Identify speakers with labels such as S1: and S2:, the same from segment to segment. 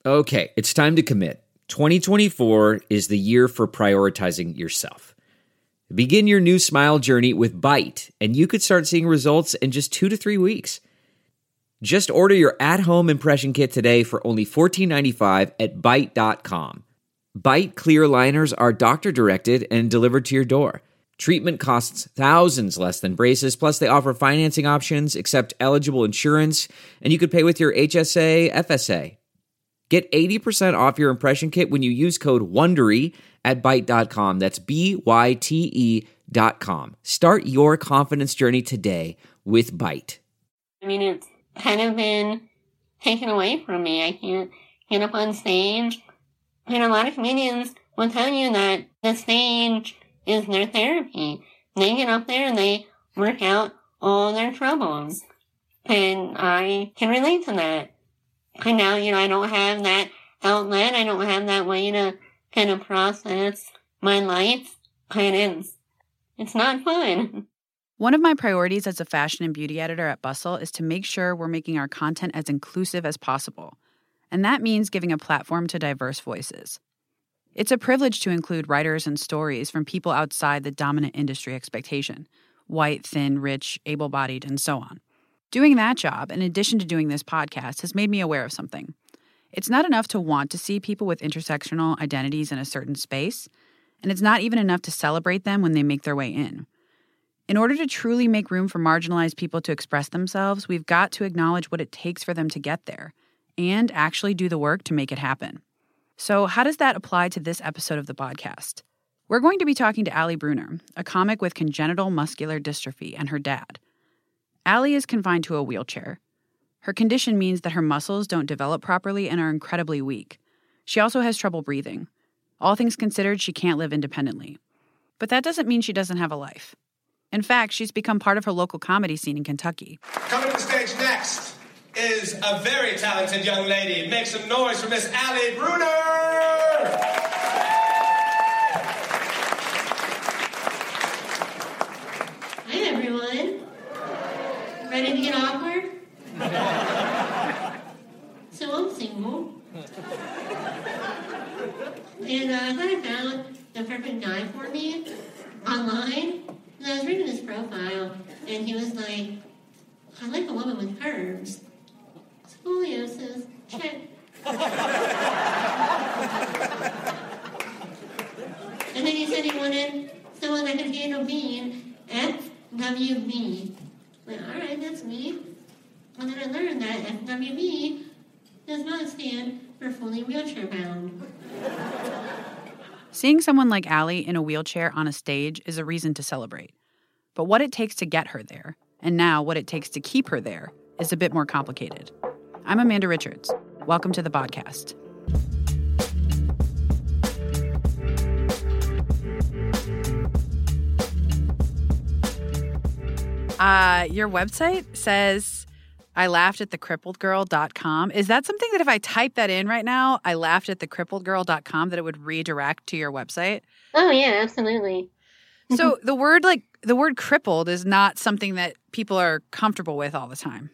S1: Okay, it's time to commit. 2024 is the year for prioritizing yourself. Begin your new smile journey with Byte, and you could start seeing results in just 2 to 3 weeks. Just order your at-home impression kit today for only $14.95 at Byte.com. Byte clear liners are doctor-directed and delivered to your door. Treatment costs thousands less than braces, plus they offer financing options, accept eligible insurance, and you could pay with your HSA, FSA. Get 80% off your impression kit when you use code WONDERY at Byte.com. That's BYTE.com. Start your confidence journey today with Byte.
S2: I mean, it's kind of been taken away from me. I can't get up on stage. And a lot of comedians will tell you that the stage is their therapy. They get up there and they work out all their troubles. And I can relate to that. And now, I don't have that outlet. I don't have that way to kind of process my life. And it's not fun.
S3: One of my priorities as a fashion and beauty editor at Bustle is to make sure we're making our content as inclusive as possible. And that means giving a platform to diverse voices. It's a privilege to include writers and stories from people outside the dominant industry expectation: white, thin, rich, able-bodied, and so on. Doing that job, in addition to doing this podcast, has made me aware of something. It's not enough to want to see people with intersectional identities in a certain space, and it's not even enough to celebrate them when they make their way in. In order to truly make room for marginalized people to express themselves, we've got to acknowledge what it takes for them to get there, and actually do the work to make it happen. So how does that apply to this episode of the podcast? We're going to be talking to Allie Bruner, a comic with congenital muscular dystrophy, and her dad. Allie is confined to a wheelchair. Her condition means that her muscles don't develop properly and are incredibly weak. She also has trouble breathing. All things considered, she can't live independently. But that doesn't mean she doesn't have a life. In fact, she's become part of her local comedy scene in Kentucky.
S4: Coming to the stage next is a very talented young lady. Make some noise for Miss Allie Bruner!
S2: Hi, everyone. Ready to get awkward? So I'm single. And I thought I found the perfect guy for me online. And I was reading his profile, and he was like, I like a woman with curves. Scoliosis, check. And then he said he wanted someone that could handle being FWB. Like, all right, that's me. And then I learned that FWB does not stand for fully wheelchair bound.
S3: Seeing someone like Allie in a wheelchair on a stage is a reason to celebrate. But what it takes to get her there, and now what it takes to keep her there, is a bit more complicated. I'm Amanda Richards. Welcome to the podcast. Your website says I laughed at thecrippledgirl.com. Is that something that if I type that in right now, I laughed at thecrippledgirl.com, that it would redirect to your website?
S2: Oh, yeah, absolutely.
S3: So the word crippled is not something that people are comfortable with all the time.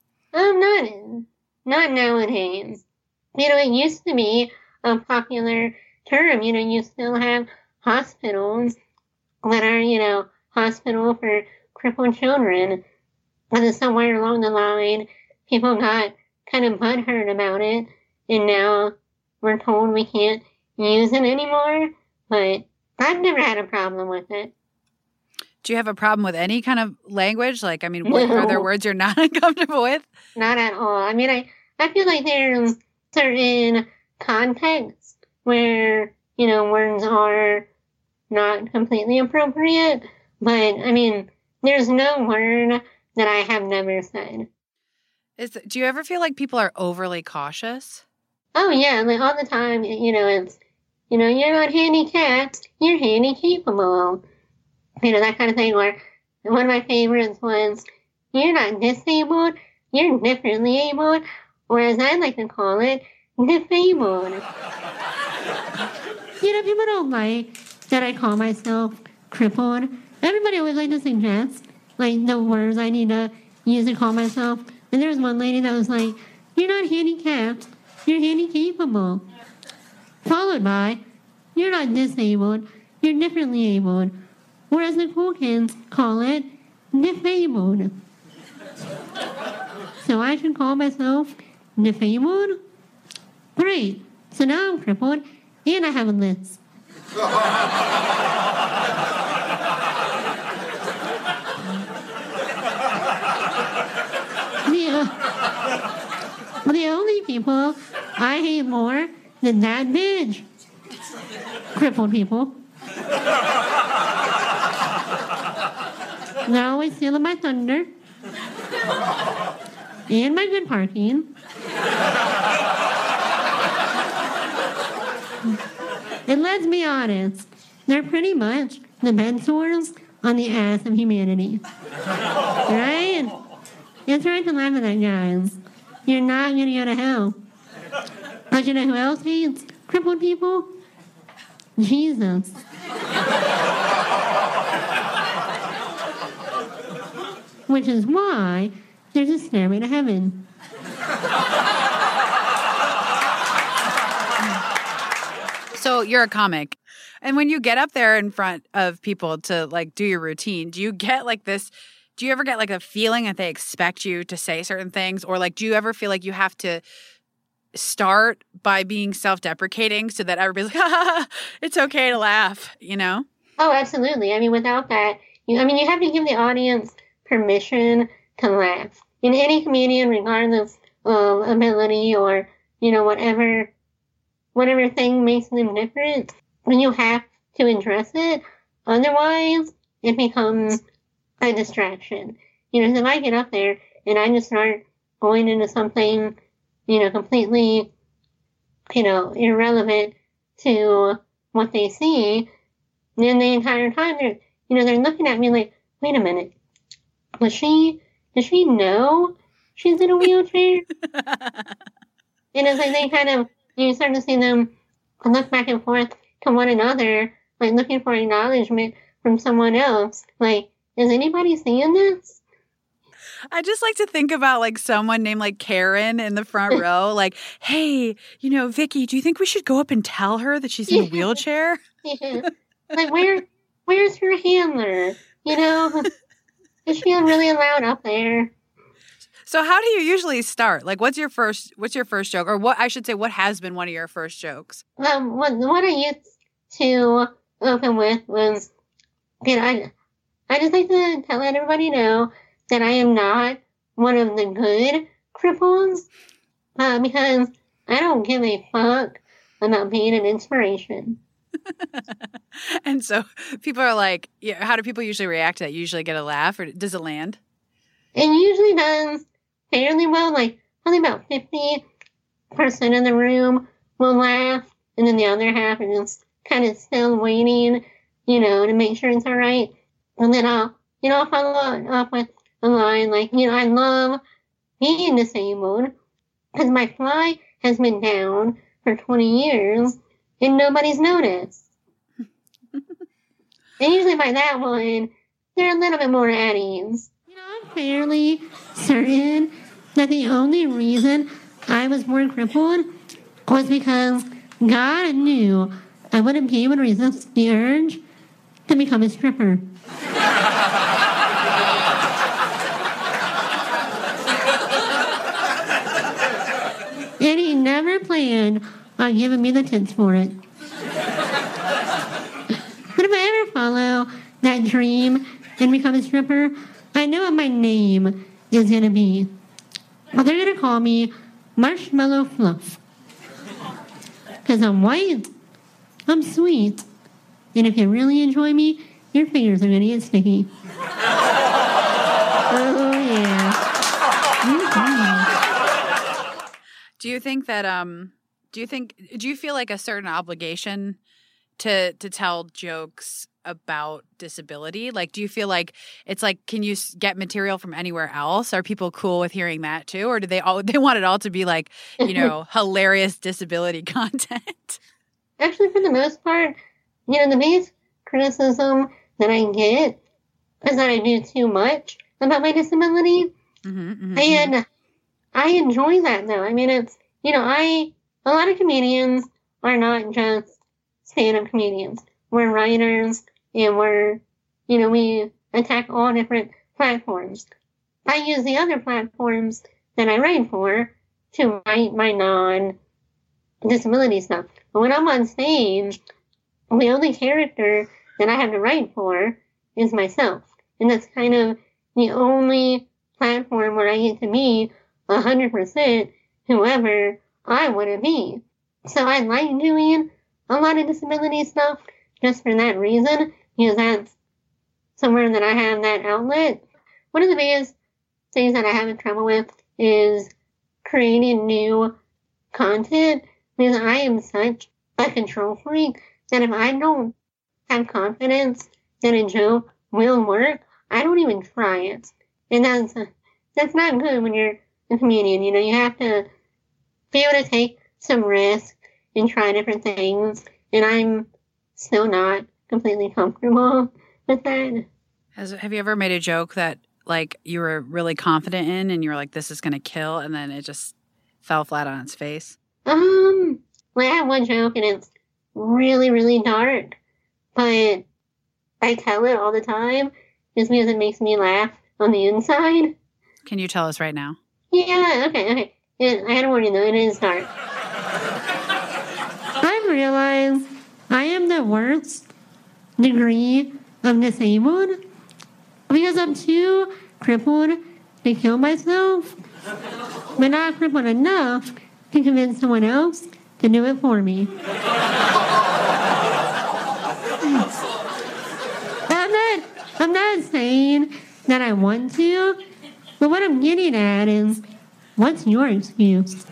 S2: Not nowadays. It used to be a popular term. You still have hospitals that are, hospital for crippled children. And then somewhere along the line, people got kind of butthurt about it, and now we're told we can't use it anymore. But I've never had a problem with it.
S3: Do you have a problem with any kind of language? Are there words you're not uncomfortable with?
S2: Not at all. I feel like there's certain contexts where, words are not completely appropriate. But, there's no word that I have never said.
S3: Do you ever feel like people are overly cautious?
S2: Oh, yeah. All the time, it's, you're not handicapped, you're handy-capable. That kind of thing. Where one of my favorites was, you're not disabled, you're differently abled, or as I like to call it, disabled. People don't like that I call myself crippled. Everybody always like to suggest, the words I need to use to call myself. And there was one lady that was like, you're not handicapped, you're handicapable. Followed by, you're not disabled, you're differently abled. Whereas the cool kids call it disabled. So I should call myself disabled? Great. So now I'm crippled and I have a list. The only people I hate more than that bitch. Crippled people. They're always stealing my thunder. And my good parking. And let's be honest, they're pretty much the bed sores on the ass of humanity. Right? It's right to laugh at that, guys. You're not going to go to hell. But you know who else hates crippled people? Jesus. Which is why there's a stairway to heaven.
S3: So you're a comic. And when you get up there in front of people to like do your routine, do you get like this, do you ever get like a feeling that they expect you to say certain things? Or like, do you ever feel like you have to start by being self-deprecating so that everybody's like, it's okay to laugh, you know?
S2: Oh, absolutely. I mean, without that, you have to give the audience permission to laugh. And any comedian, regardless of ability or, whatever thing makes them different, and you have to address it. Otherwise, it becomes a distraction. So if I get up there and I just start going into something, completely, irrelevant to what they see, then the entire time they're looking at me like, wait a minute, does she know she's in a wheelchair? And it's like they kind of, you start to see them look back and forth to one another, like looking for acknowledgement from someone else. Like, is anybody seeing this?
S3: I just like to think about like someone named like Karen in the front row, like, hey, Vicky, do you think we should go up and tell her that she's in a wheelchair?
S2: Yeah. Like, where's her handler? Is she really allowed up there?
S3: So how do you usually start? Like, what's your first joke? Or what has been one of your first jokes?
S2: What I used to open with was, I just like to let everybody know that I am not one of the good cripples, because I don't give a fuck about being an inspiration.
S3: And so people are like, yeah, how do people usually react to that? You usually get a laugh, or does it land?
S2: It usually does fairly well. Like, only about 50% of the room will laugh, and then the other half is just kind of still waiting, to make sure it's all right. And then I'll follow up with a line like, I love being disabled because my fly has been down for 20 years and nobody's noticed. And usually by that one, they're a little bit more at ease. I'm fairly certain that the only reason I was born crippled was because God knew I wouldn't be able to resist the urge to become a stripper. And he never planned on giving me the tits for it. But if I ever follow that dream and become a stripper, I know what my name is going to be. Well, they're going to call me Marshmallow Fluff. Because I'm white, I'm sweet, and if you really enjoy me, your fingers are going to get sticky. Oh, yeah. Mm-hmm.
S3: Do you think that, do you feel like a certain obligation to tell jokes about disability? Like, do you feel like it's like, can you get material from anywhere else? Are people cool with hearing that too? Or do they want it all to be like, hilarious disability content?
S2: Actually, for the most part, the biggest criticism that I get is that I do too much about my disability. Mm-hmm, mm-hmm. And I enjoy that, though. I mean, it's, I a lot of comedians are not just stand-up comedians. We're writers, and we attack all different platforms. I use the other platforms that I write for to write my non-disability stuff. But when I'm on stage, the only character that I have to write for is myself. And that's kind of the only platform where I get to be 100% whoever I want to be. So I like doing a lot of disability stuff just for that reason, because that's somewhere that I have that outlet. One of the biggest things that I have trouble with is creating new content, because I am such a control freak that if I don't have confidence that a joke will work, I don't even try it. And that's not good when you're a comedian. You have to be able to take some risk and try different things. And I'm still not completely comfortable with that.
S3: Have you ever made a joke that, like, you were really confident in and you were like, this is going to kill, and then it just fell flat on its face?
S2: Well, I have one joke and it's really, really dark, but I tell it all the time just because it makes me laugh on the inside.
S3: Can you tell us right now?
S2: Yeah, okay. I had a warning though, it is dark. I've realized I am the worst degree of disabled because I'm too crippled to kill myself, but not crippled enough to convince someone else to do it for me. I'm not saying that I want to, but what I'm getting at is, what's your excuse?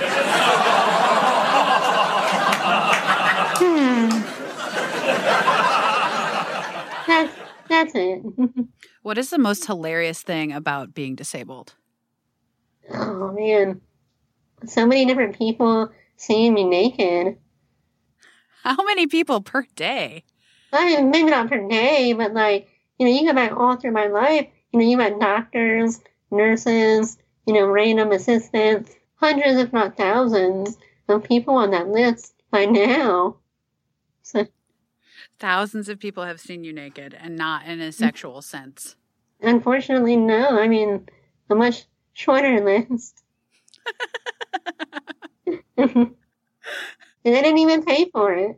S2: That's it.
S3: What is the most hilarious thing about being disabled?
S2: Oh, man. So many different people seeing me naked.
S3: How many people per day?
S2: Maybe not per day, but you go back all through my life, you got doctors, nurses, random assistants, hundreds if not thousands of people on that list by now. So,
S3: thousands of people have seen you naked and not in a sexual sense.
S2: Unfortunately, no. I mean, a much shorter list. And they didn't even pay for it.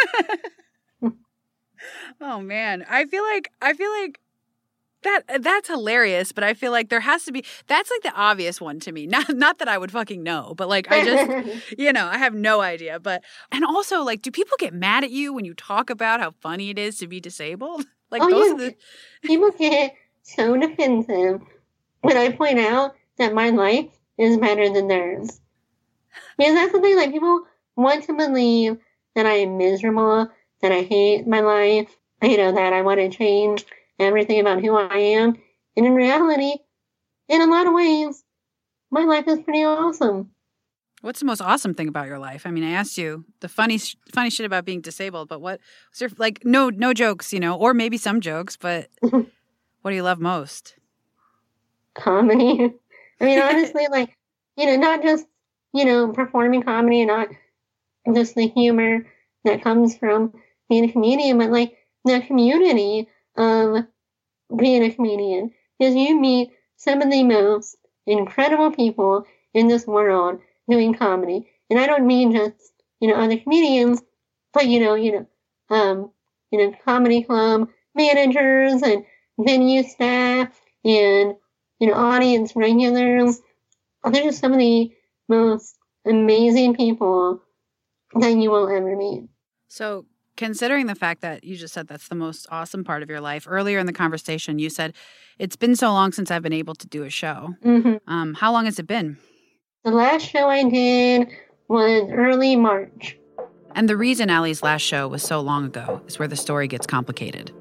S3: Oh man, I feel like that's hilarious, but I feel like there has to be, that's like the obvious one to me. Not that I would fucking know, but like I just I have no idea. But and also, like, do people get mad at you when you talk about how funny it is to be disabled? Like
S2: people get so defensive when I point out that my life is better than theirs. Because that's the thing, like, people want to believe that I am miserable, that I hate my life, that I want to change everything about who I am. And in reality, in a lot of ways, my life is pretty awesome.
S3: What's the most awesome thing about your life? I mean, I asked you the funny shit about being disabled, but what was your, like, no jokes, or maybe some jokes, but what do you love most?
S2: Comedy. I mean, honestly, like, not just, performing comedy and not just the humor that comes from being a comedian, but like the community of being a comedian. Because you meet some of the most incredible people in this world doing comedy. And I don't mean just, other comedians, but, comedy club managers and venue staff and, audience regulars. They're just some of the most amazing people that you will ever meet.
S3: So, considering the fact that you just said that's the most awesome part of your life, earlier in the conversation you said, it's been so long since I've been able to do a show.
S2: Mm-hmm.
S3: How long has it been?
S2: The last show I did was early March.
S3: And the reason Allie's last show was so long ago is where the story gets complicated.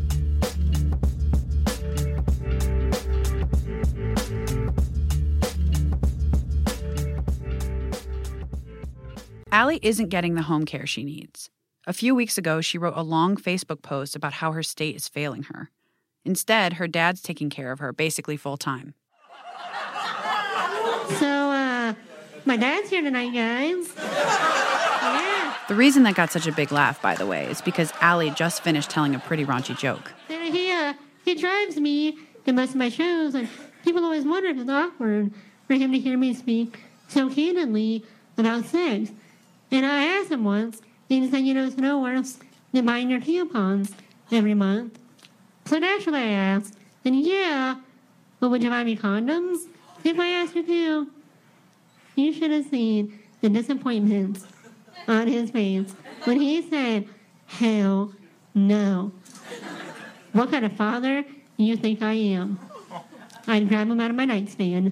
S3: Allie isn't getting the home care she needs. A few weeks ago, she wrote a long Facebook post about how her state is failing her. Instead, her dad's taking care of her, basically full-time.
S2: So, My dad's here tonight, guys. Yeah.
S3: The reason that got such a big laugh, by the way, is because Allie just finished telling a pretty raunchy joke.
S2: He drives me to most of my shows, and people always wonder if it's awkward for him to hear me speak so candidly about sex. And I asked him once, and he said, it's no worse than buying your tampons every month. So naturally I asked, and yeah, but would you buy me condoms if I asked you to? You should have seen the disappointment on his face when he said, hell no. What kind of father do you think I am? I'd grab him out of my nightstand.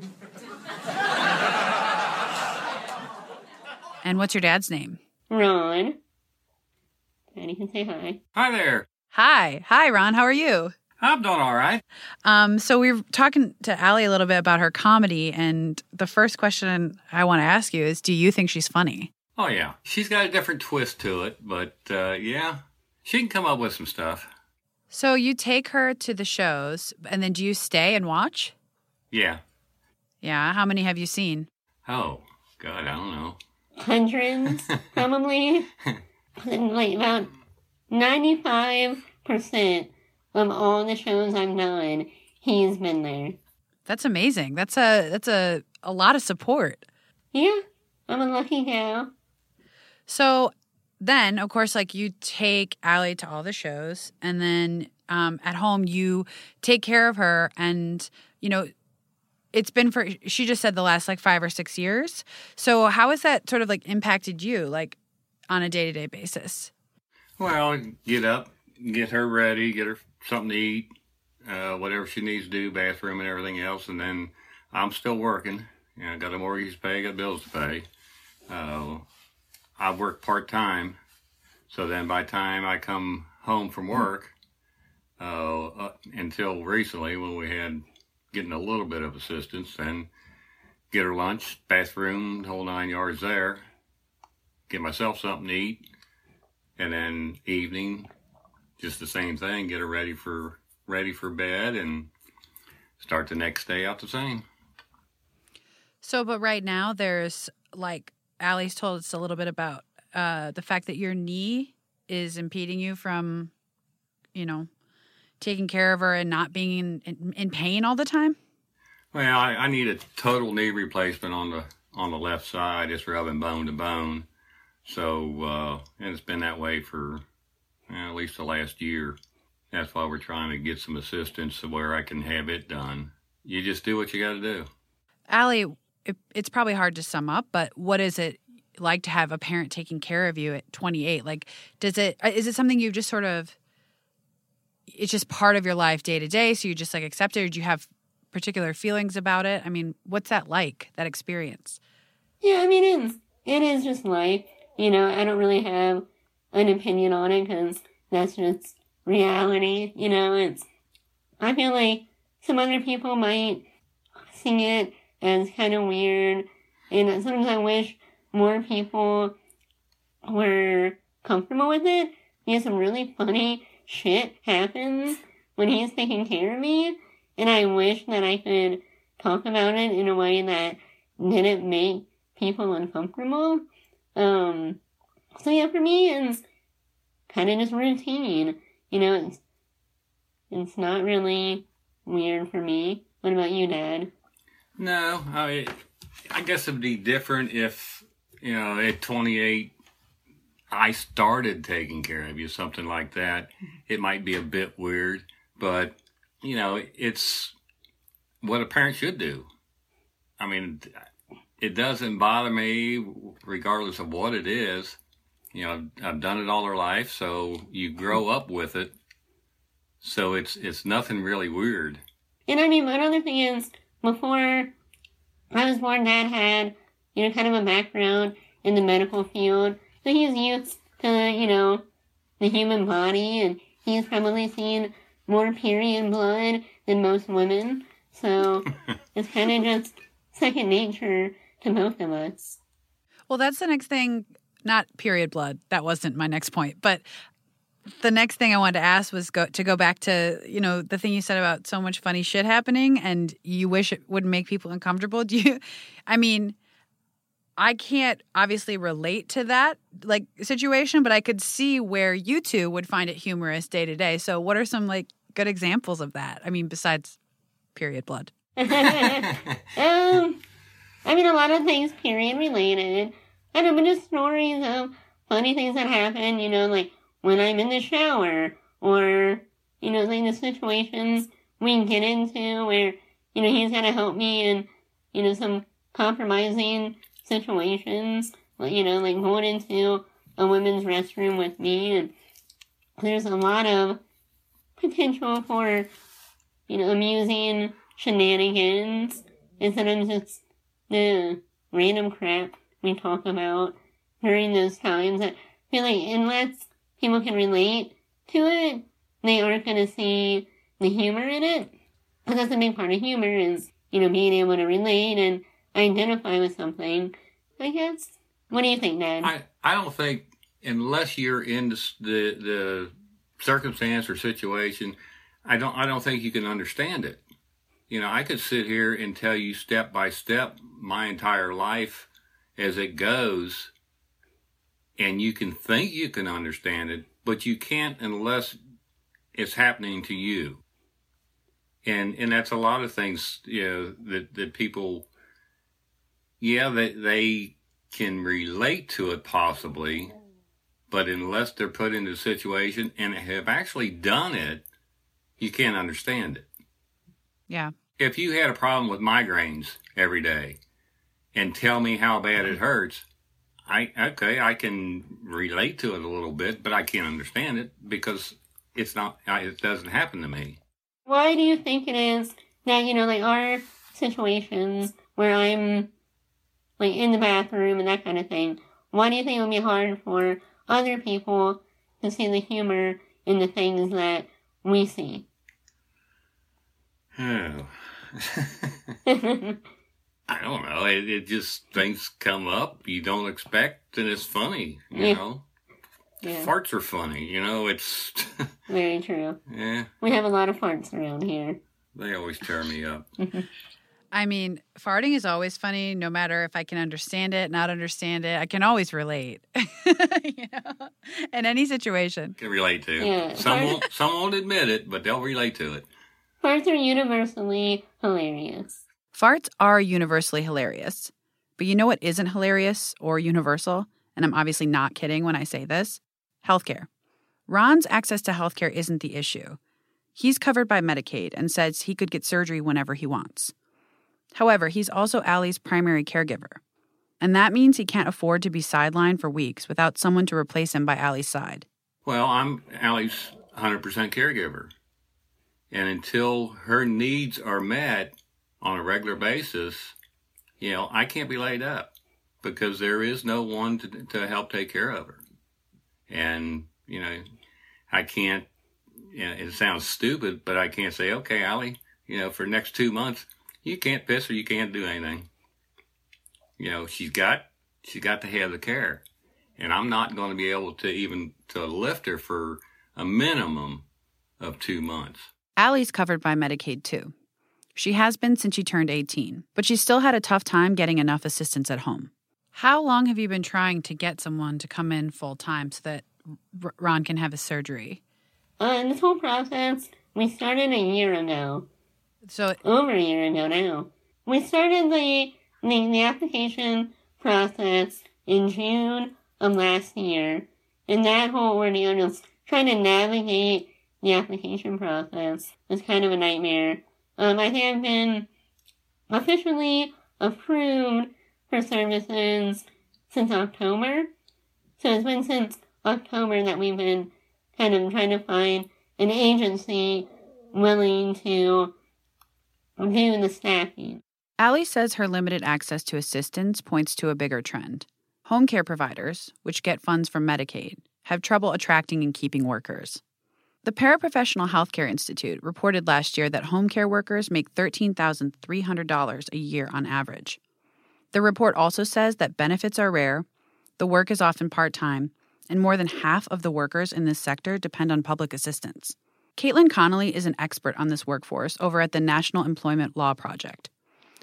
S3: And what's your dad's name?
S2: Ron. Daddy can say hi.
S5: Hi there.
S3: Hi, Ron. How are you?
S5: I'm doing all right.
S3: So we were talking to Allie a little bit about her comedy, and the first question I want to ask you is, do you think she's funny?
S5: Oh, yeah. She's got a different twist to it, but yeah, she can come up with some stuff.
S3: So you take her to the shows, and then do you stay and watch?
S5: Yeah.
S3: Yeah. How many have you seen?
S5: Oh, God, I don't know.
S2: Hundreds, probably. And like about 95% of all the shows I've done, he's been there.
S3: That's amazing. That's a lot of support.
S2: Yeah, I'm a lucky gal.
S3: So then, of course, like you take Allie to all the shows, and then at home you take care of her, and it's been she just said the last like 5 or 6 years. So how has that sort of like impacted you, like on a day-to-day basis?
S5: Well, get up, get her ready, get her something to eat, whatever she needs to do, bathroom and everything else, and then I'm still working. I got a mortgage to pay, got bills to pay. I work part-time, so then by the time I come home from work, until recently when we had getting a little bit of assistance, then get her lunch, bathroom, the whole 9 yards there, get myself something to eat, and then evening, just the same thing, get her ready for bed and start the next day out the same.
S3: So, but right now there's like, Allie's told us a little bit about the fact that your knee is impeding you from, taking care of her and not being in pain all the time?
S5: Well, I need a total knee replacement on the left side. It's rubbing bone to bone. So, and it's been that way for at least the last year. That's why we're trying to get some assistance to where I can have it done. You just do what you got to do.
S3: Allie, it's probably hard to sum up, but what is it like to have a parent taking care of you at 28? Like, is it something you just sort of, it's just part of your life day to day, so you just like accept it, or do you have particular feelings about it? I mean, what's that like, that experience?
S2: Yeah, I mean, it is just life. I don't really have an opinion on it because that's just reality. I feel like some other people might see it as kind of weird, and sometimes I wish more people were comfortable with it, because some really funny shit happens when he's taking care of me, and I wish that I could talk about it in a way that didn't make people uncomfortable. So yeah, for me, it's kind of just routine. It's not really weird for me. What about you, Dad?
S5: No, I guess it'd be different if, at 28, I started taking care of you, something like that. It might be a bit weird, but, it's what a parent should do. I mean, it doesn't bother me regardless of what it is. I've done it all our life, so you grow up with it. So it's nothing really weird.
S2: And I mean, one other thing is, before I was born, Dad had, kind of a background in the medical field. So he's used to, the human body, and he's probably seen more period blood than most women. So it's kind of just second nature to both of us.
S3: Well, that's the next thing, not period blood. That wasn't my next point. But the next thing I wanted to ask was to go back to, the thing you said about so much funny shit happening and you wish it wouldn't make people uncomfortable. I can't obviously relate to that like situation, but I could see where you two would find it humorous day to day. So what are some like good examples of that? I mean, besides period blood.
S2: I mean, a lot of things period related. I don't know, just stories of funny things that happen, you know, like when I'm in the shower, or, you know, like the situations we get into where, you know, he's got to help me in, you know, some compromising situations, you know, like going into a women's restroom with me, and there's a lot of potential for, you know, amusing shenanigans instead of just the random crap we talk about during those times. I feel like unless people can relate to it, they aren't going to see the humor in it. Because that's a big part of humor is, you know, being able to relate and identify with something, I guess. What do you think, Dad?
S5: I don't think, unless you're in the circumstance or situation, I don't think you can understand it. You know, I could sit here and tell you step by step my entire life as it goes, and you can think you can understand it, but you can't unless it's happening to you. And that's a lot of things, you know, that people, yeah, they can relate to it possibly, but unless they're put into a situation and have actually done it, you can't understand it.
S3: Yeah.
S5: If you had a problem with migraines every day and tell me how bad it hurts, I can relate to it a little bit, but I can't understand it because it doesn't happen to me.
S2: Why do you think it is that, you know, like our situations where I'm like in the bathroom and that kind of thing, why do you think it would be hard for other people to see the humor in the things that we see?
S5: Oh. I don't know. It just, things come up you don't expect, and it's funny, you know? Yeah. Farts are funny, you know? It's...
S2: Very true.
S5: Yeah.
S2: We have a lot of farts around here.
S5: They always tear me up.
S3: I mean, farting is always funny, no matter if I can understand it, not understand it. I can always relate, you know, in any situation.
S5: Can relate to.
S2: Yeah.
S5: Some won't admit it, but they'll relate to it.
S2: Farts are universally hilarious.
S3: Farts are universally hilarious. But you know what isn't hilarious or universal? And I'm obviously not kidding when I say this. Healthcare. Ron's access to healthcare isn't the issue. He's covered by Medicaid and says he could get surgery whenever he wants. However, he's also Allie's primary caregiver. And that means he can't afford to be sidelined for weeks without someone to replace him by Allie's side.
S5: Well, I'm Allie's 100% caregiver. And until her needs are met on a regular basis, you know, I can't be laid up because there is no one to help take care of her. And, you know, I can't, you know, it sounds stupid, but I can't say, okay, Allie, you know, for the next 2 months, you can't piss or you can't do anything. You know, she's got to have the care. And I'm not going to be able to even to lift her for a minimum of 2 months.
S3: Allie's covered by Medicaid, too. She has been since she turned 18, but she still had a tough time getting enough assistance at home. How long have you been trying to get someone to come in full-time so that Ron can have his surgery?
S2: This whole process, we started a year ago.
S3: So
S2: over a year ago now. We started the application process in June of last year. And that whole ordeal, just trying to navigate the application process, was kind of a nightmare. I think I've been officially approved for services since October. So it's been since October that we've been kind of trying to find an agency willing to do the staffing.
S3: Allie says her limited access to assistance points to a bigger trend. Home care providers, which get funds from Medicaid, have trouble attracting and keeping workers. The Paraprofessional Healthcare Institute reported last year that home care workers make $13,300 a year on average. The report also says that benefits are rare, the work is often part-time, and more than half of the workers in this sector depend on public assistance. Caitlin Connolly is an expert on this workforce over at the National Employment Law Project.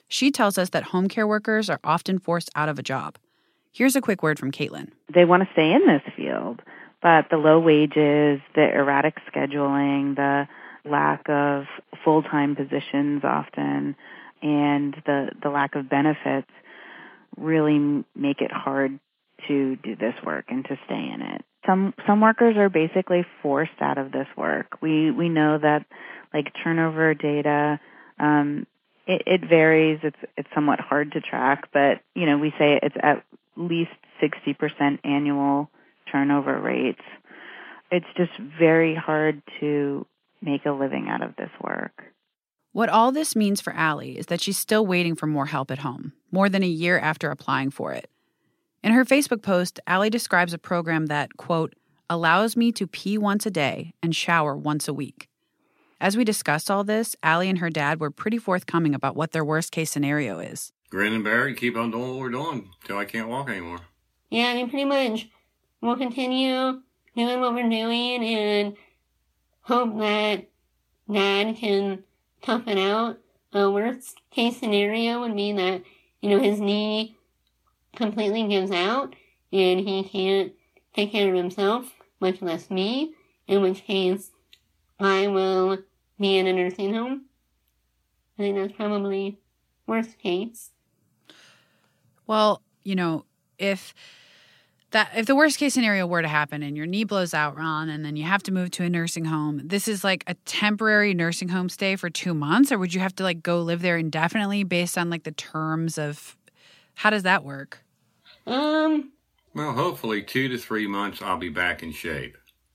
S3: She tells us that home care workers are often forced out of a job. Here's a quick word from Caitlin.
S6: They want to stay in this field, but the low wages, the erratic scheduling, the lack of full-time positions often, and the lack of benefits really make it hard to do this work and to stay in it. Some workers are basically forced out of this work. We know that, like, turnover data, it varies. It's somewhat hard to track, but we say it's at least 60% annual turnover rates. It's just very hard to make a living out of this work.
S3: What all this means for Allie is that she's still waiting for more help at home, more than a year after applying for it. In her Facebook post, Allie describes a program that, quote, allows me to pee once a day and shower once a week. As we discussed all this, Allie and her dad were pretty forthcoming about what their worst-case scenario is.
S5: Grin and bear it, keep on doing what we're doing till I can't walk anymore.
S2: Yeah, I mean, pretty much. We'll continue doing what we're doing and hope that Dad can toughen out. A worst case scenario would be that, his knee completely gives out and he can't take care of himself, much less me, in which case I will be in a nursing home. I think that's probably worst case.
S3: Well, if the worst case scenario were to happen and your knee blows out, Ron, and then you have to move to a nursing home, this is like a temporary nursing home stay for 2 months, or would you have to go live there indefinitely based on the terms of, how does that work?
S5: Well, hopefully 2 to 3 months I'll be back in shape.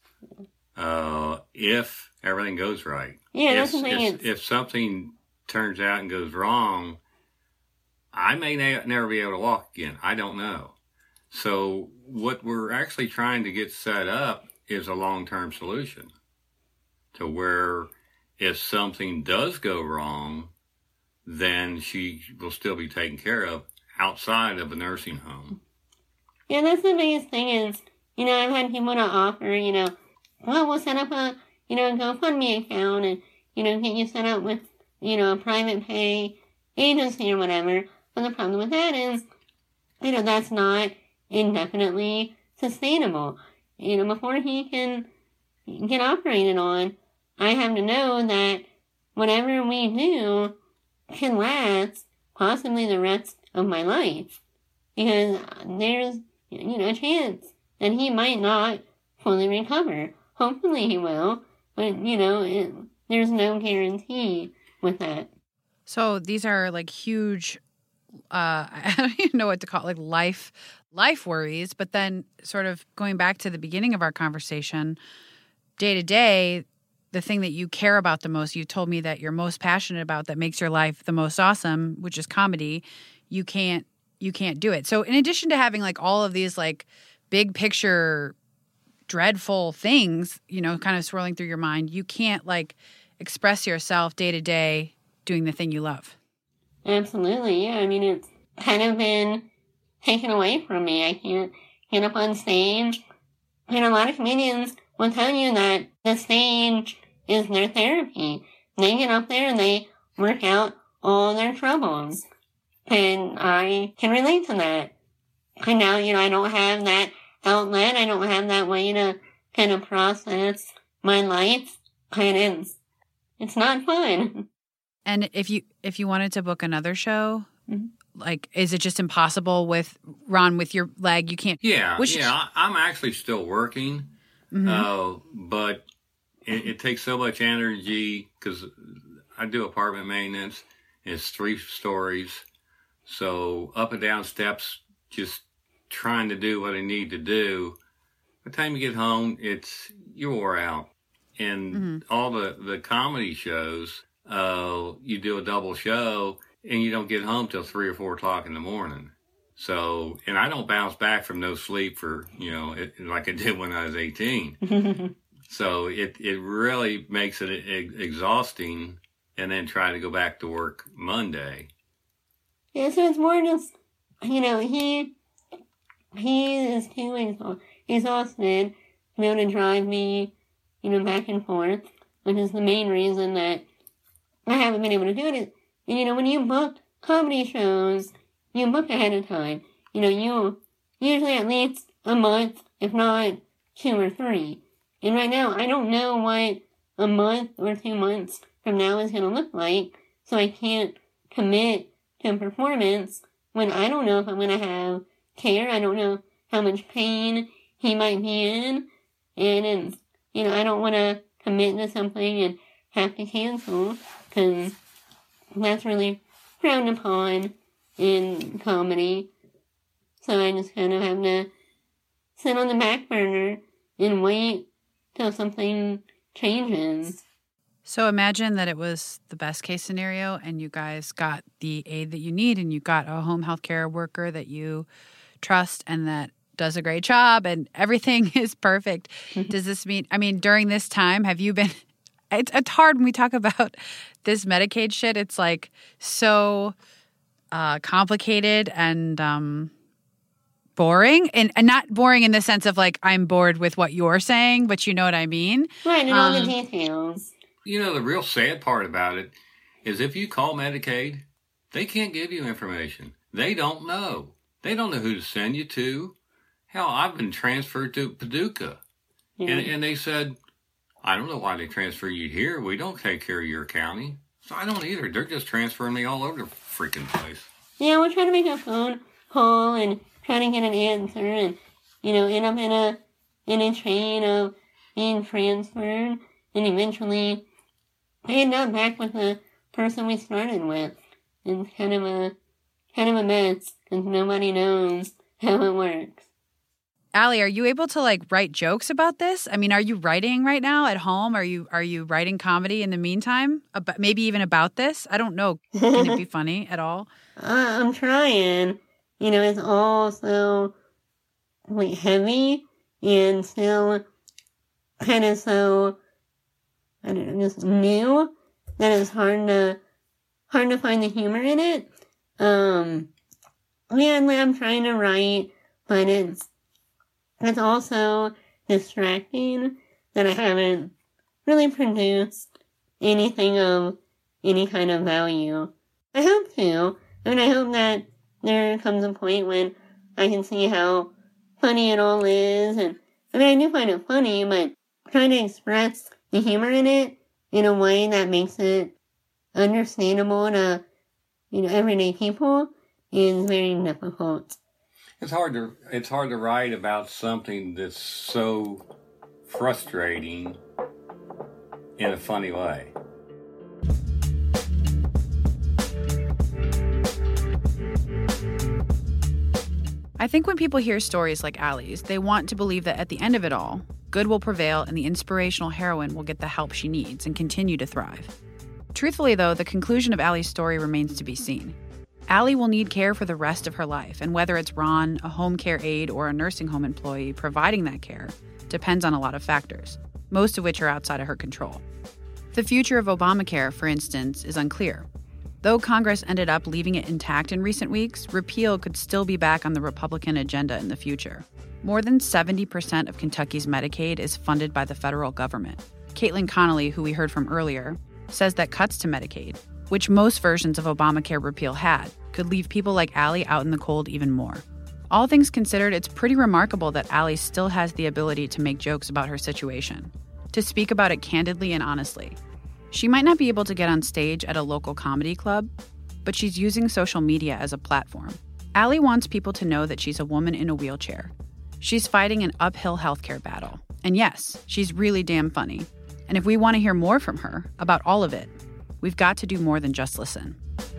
S5: If everything goes right.
S2: Yeah, that's the thing.
S5: If something turns out and goes wrong, I may never be able to walk again. I don't know. So what we're actually trying to get set up is a long-term solution to where if something does go wrong, then she will still be taken care of outside of a nursing home.
S2: Yeah, that's the biggest thing is, I've had people to offer, we'll set up a, GoFundMe account and, get you set up with, a private pay agency or whatever. But the problem with that is, that's not indefinitely sustainable. Before he can get operated on, I have to know that whatever we do can last possibly the rest of my life. Because there's, a chance that he might not fully recover. Hopefully he will, but, there's no guarantee with that.
S3: So these are huge, I don't even know what to call it, life worries. But then sort of going back to the beginning of our conversation, day to day, the thing that you care about the most, you told me that you're most passionate about, that makes your life the most awesome, which is comedy, you can't do it. So in addition to having all of these big picture dreadful things, kind of swirling through your mind, you can't express yourself day to day doing the thing you love.
S2: Absolutely, yeah. I mean, it's kind of been taken away from me. I can't get up on stage. And a lot of comedians will tell you that the stage is their therapy. They get up there and they work out all their troubles. And I can relate to that. And now, I don't have that outlet. I don't have that way to kind of process my life. And it's not fun.
S3: And if you wanted to book another show, is it just impossible with Ron, with your leg? You can't.
S5: Yeah, I'm actually still working, but it takes so much energy because I do apartment maintenance. It's 3 stories, so up and down steps, just trying to do what I need to do. By the time you get home, you're wore out, and all the comedy shows. You do a double show and you don't get home till 3 or 4 o'clock in the morning. So, and I don't bounce back from no sleep for, like I did when I was 18. So it really makes it exhausting, and then try to go back to work Monday.
S2: Yeah, so it's more just, he is too exhausted to be able to drive me, back and forth, which is the main reason that I haven't been able to do it. And, when you book comedy shows, you book ahead of time. You know, you usually at least a month, if not 2 or 3. And right now, I don't know what a month or 2 months from now is going to look like, so I can't commit to a performance when I don't know if I'm going to have care. I don't know how much pain he might be in. And you know, I don't want to commit to something and have to cancel, because that's really frowned upon in comedy. So I just kind of have to sit on the back burner and wait till something changes.
S3: So imagine that it was the best case scenario and you guys got the aid that you need and you got a home health care worker that you trust and that does a great job and everything is perfect. Does this mean, I mean, during this time, have you been, it's hard when we talk about this Medicaid shit. It's like so complicated and boring, and not boring in the sense of like I'm bored with what you're saying, but you know what I mean?
S2: Right, and all the details.
S5: You know, the real sad part about it is if you call Medicaid, they can't give you information. They don't know. They don't know who to send you to. Hell, I've been transferred to Paducah. Yeah. And they said, I don't know why they transfer you here. We don't take care of your county. So I don't either. They're just transferring me all over the freaking place.
S2: Yeah, we're trying to make a phone call and try to get an answer and, you know, end up in a chain of being transferred, and eventually I end up back with the person we started with. It's kind of a mess, because nobody knows how it works.
S3: Allie, are you able to like write jokes about this? I mean, are you writing right now at home? Are you writing comedy in the meantime? Maybe even about this? I don't know. Can it be funny at all?
S2: I'm trying. You know, it's all so like heavy and still kind of so, I don't know, just new that it's hard to find the humor in it. Yeah, I'm trying to write, but it's also distracting that I haven't really produced anything of any kind of value. I hope to. I mean, I hope that there comes a point when I can see how funny it all is. And I mean, I do find it funny, but trying to express the humor in it in a way that makes it understandable to, you know, everyday people is very difficult.
S5: It's hard to write about something that's so frustrating in a funny way.
S3: I think when people hear stories like Allie's, they want to believe that at the end of it all, good will prevail and the inspirational heroine will get the help she needs and continue to thrive. Truthfully, though, the conclusion of Allie's story remains to be seen. Allie will need care for the rest of her life, and whether it's Ron, a home care aide, or a nursing home employee providing that care depends on a lot of factors, most of which are outside of her control. The future of Obamacare, for instance, is unclear. Though Congress ended up leaving it intact in recent weeks, repeal could still be back on the Republican agenda in the future. More than 70% of Kentucky's Medicaid is funded by the federal government. Caitlin Connolly, who we heard from earlier, says that cuts to Medicaid, which most versions of Obamacare repeal had, could leave people like Allie out in the cold even more. All things considered, it's pretty remarkable that Allie still has the ability to make jokes about her situation, to speak about it candidly and honestly. She might not be able to get on stage at a local comedy club, but she's using social media as a platform. Allie wants people to know that she's a woman in a wheelchair. She's fighting an uphill healthcare battle. And yes, she's really damn funny. And if we want to hear more from her about all of it, we've got to do more than just listen.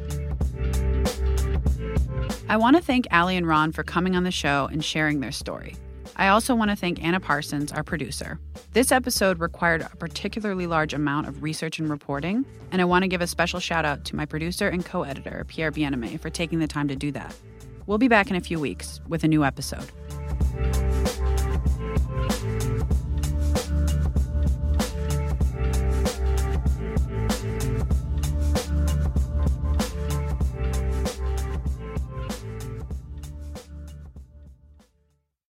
S3: I want to thank Allie and Ron for coming on the show and sharing their story. I also want to thank Anna Parsons, our producer. This episode required a particularly large amount of research and reporting, and I want to give a special shout out to my producer and co-editor, Pierre Bien-Aimé, for taking the time to do that. We'll be back in a few weeks with a new episode.